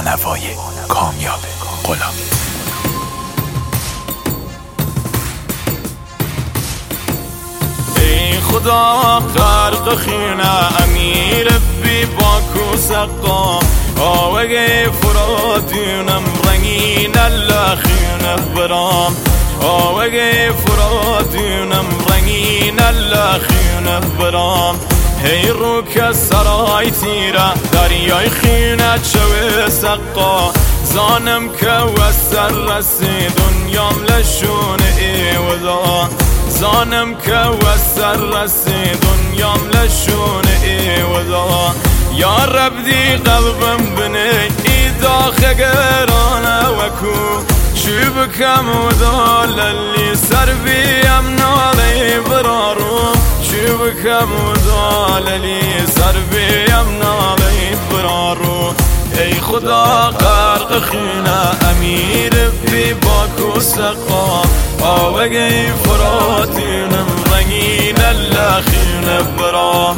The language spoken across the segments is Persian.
نوای کامیاب غلامی. ای خدا غرق خینه امیر بی باکو سقا آوگه فرادینم رنگین اللخینه برام آوگه فرادینم رنگین اللخینه برام هی رو که سرای تیره دریای خینه چوه سقا زانم که وسر رسی دنیام لشونه ای ودا زانم که وسر رسی دنیام لشونه ای ودا یا رب دی قلبم بنی ای داخ گرانه وکو شو بکم ودا للی سر بیم نالی برارو شو بکم ودا للی سر بیم نالی برارو ای خدا غرق خینه امیر بی باکو سقا آوگی فراتینم رنگین اللخینه برام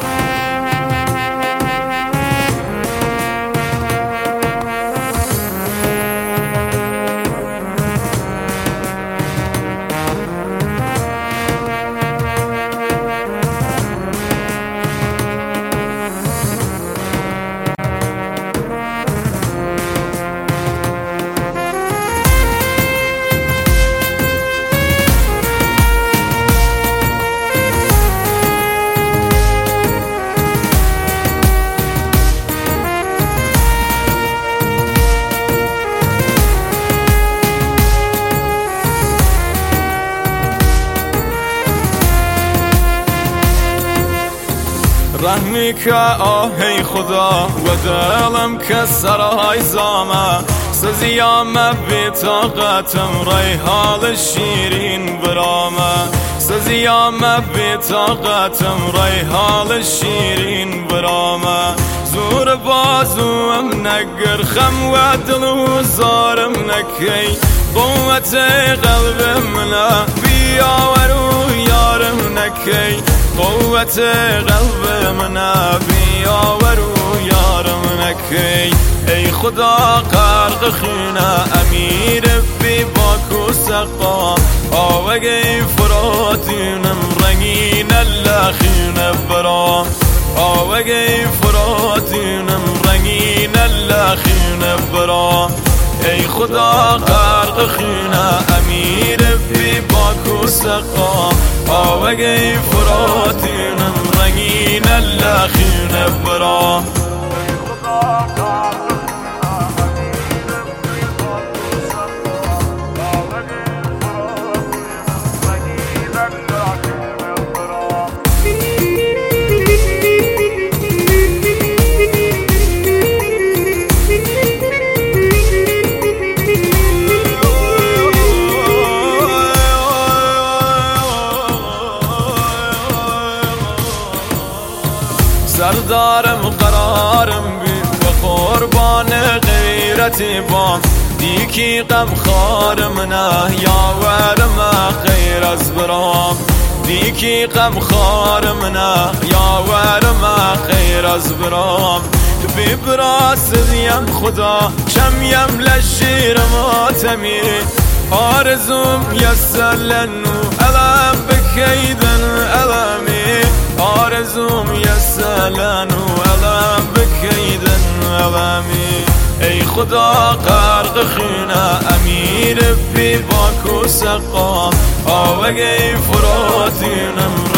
رحمی که آهی خدا و دلم که سرای زامه سزیامه بی طاقتم رای حال شیرین برامه سزیامه بی طاقتم رای حال شیرین برامه زور بازوم نگر خم و دل و زارم نکی قوت قلب منه بیاور و یارم نکی قوت قلب منه بیاور و یارم نکی ای خدا غرق خینه امیر بی باکو سقا آوگی فراتینم رنگین اللخینه برام آوگی فراتینم رنگین اللخینه برام ای خدا غرق خینه امیر بی باکو سقا آوگی فراتینم رنگین اللخینه برام سردارم قرارم بی و قربان غیرتی بام دیکی غم خارم نه یاورم خیر از برام دیکی غم خارم نه یاورم خیر از برام بی براسدیم خدا چمیم لشیر ماتمی آرزوم یسلنو علم بکیدن علمی آرزوم یسلن و علم بکیدن علمی ای خدا غرق خینه امیر بی باکو سقا آوگی فراتینم